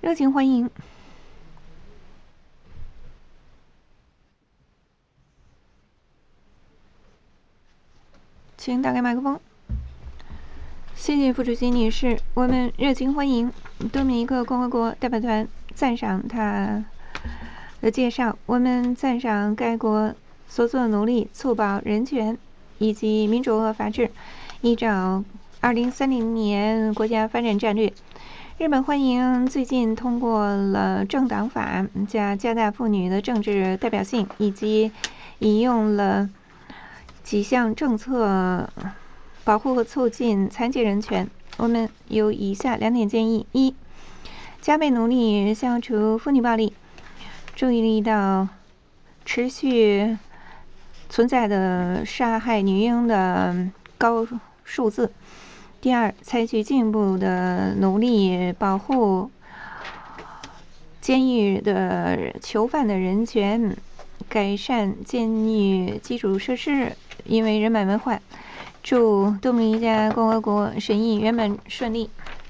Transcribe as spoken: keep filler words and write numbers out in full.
热情欢迎。请打开麦克风。谢谢副主席女士，我们热情欢迎多米尼克共和国代表团赞赏他的介绍。我们赞赏该国所做的努力，促保人权以及民主和法治，依照二零三零年国家发展战略。日本欢迎最近通过了政党法，加加大妇女的政治代表性，以及引用了几项政策保护和促进残疾人权。我们有以下两点建议：一、加倍努力消除妇女暴力，注意力到持续存在的杀害女婴的高数字。第二，采取进一步的努力保护监狱的囚犯的人权，改善监狱基础设施，因为人满为患。祝多米尼加共和国审议圆满顺利。